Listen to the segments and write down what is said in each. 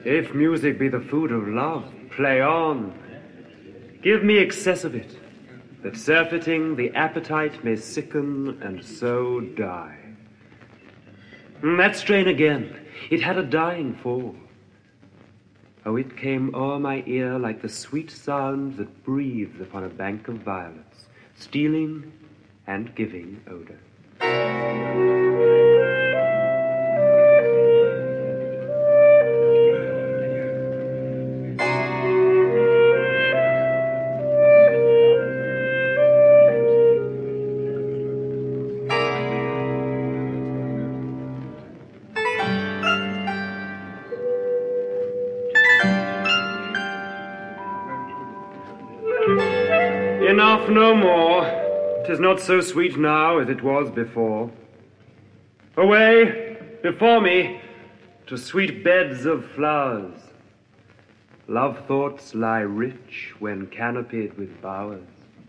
If music be the food of love, play on. Give me excess of it, that surfeiting the appetite may sicken and so die. That strain again, it had a dying fall. Oh, it came o'er my ear like the sweet sound that breathes upon a bank of violets, stealing and giving odor. Enough, no more. 'Tis not so sweet now as it was before. Away, before me, to sweet beds of flowers. Love thoughts lie rich when canopied with bowers.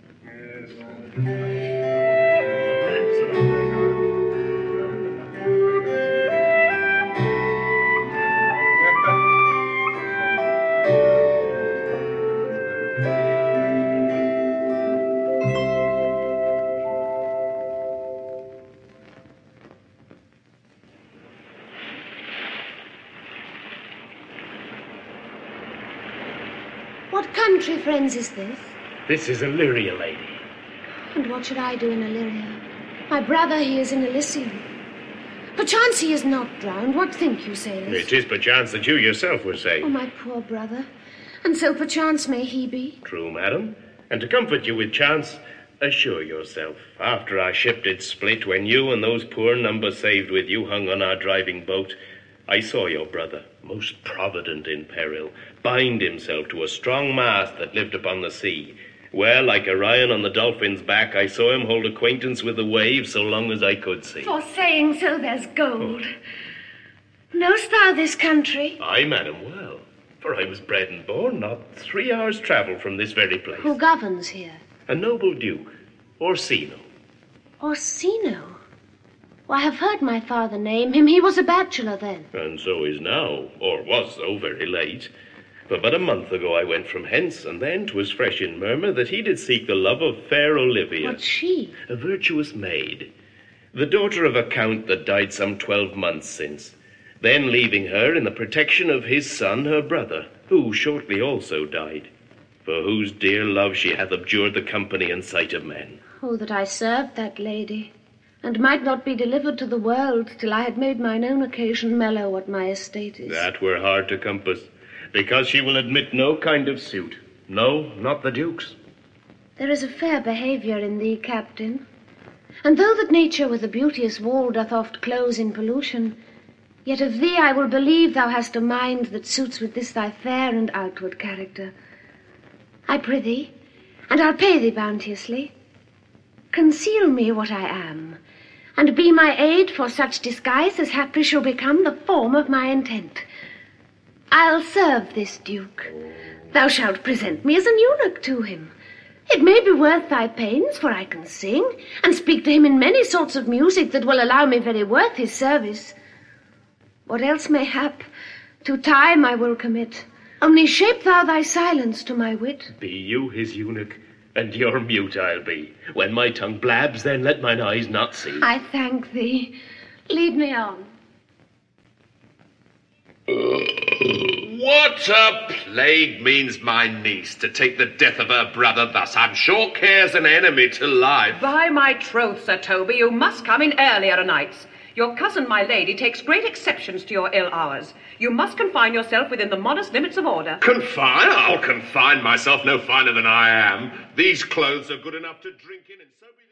What country, friends, is this? This is Illyria, lady. And what should I do in Illyria? My brother, he is in Elysium. Perchance he is not drowned. What think you, sailors? It is perchance that you yourself were saying. Oh, my poor brother. And so perchance may he be? True, madam. And to comfort you with chance, assure yourself, after our ship did split, when you and those poor numbers saved with you hung on our driving boat, I saw your brother, most provident in peril, bind himself to a strong mast that lived upon the sea, where, like Orion on the dolphin's back, I saw him hold acquaintance with the waves so long as I could see. For saying so, there's gold. Knowst thou this country? Aye, madam, well, for I was bred and born not 3 hours' travel from this very place. Who governs here? A noble duke, Orsino. Orsino? I have heard my father name him. He was a bachelor then. And so is now, or was so very late. But a month ago I went from hence, and then 'twas fresh in murmur that he did seek the love of fair Olivia. What's she? A virtuous maid, the daughter of a count that died some 12 months since, then leaving her in the protection of his son, her brother, who shortly also died, for whose dear love she hath abjured the company and sight of men. Oh, that I served that lady, and might not be delivered to the world till I had made mine own occasion mellow what my estate is. That were hard to compass, because she will admit no kind of suit. No, not the duke's. There is a fair behaviour in thee, captain, and though that nature with a beauteous wall doth oft close in pollution, yet of thee I will believe thou hast a mind that suits with this thy fair and outward character. I prithee, and I'll pay thee bounteously, conceal me what I am, and be my aid for such disguise as haply shall become the form of my intent. I'll serve this duke. Thou shalt present me as an eunuch to him. It may be worth thy pains, for I can sing, and speak to him in many sorts of music that will allow me very worth his service. What else may hap, to time I will commit. Only shape thou thy silence to my wit. Be you his eunuch, and your mute I'll be. When my tongue blabs, then let mine eyes not see. I thank thee. Lead me on. What a plague means my niece to take the death of her brother thus? I'm sure care's an enemy to life. By my troth, Sir Toby, you must come in earlier o' nights. Your cousin, my lady, takes great exceptions to your ill hours. You must confine yourself within the modest limits of order. Confine? I'll confine myself no finer than I am. These clothes are good enough to drink in, and so be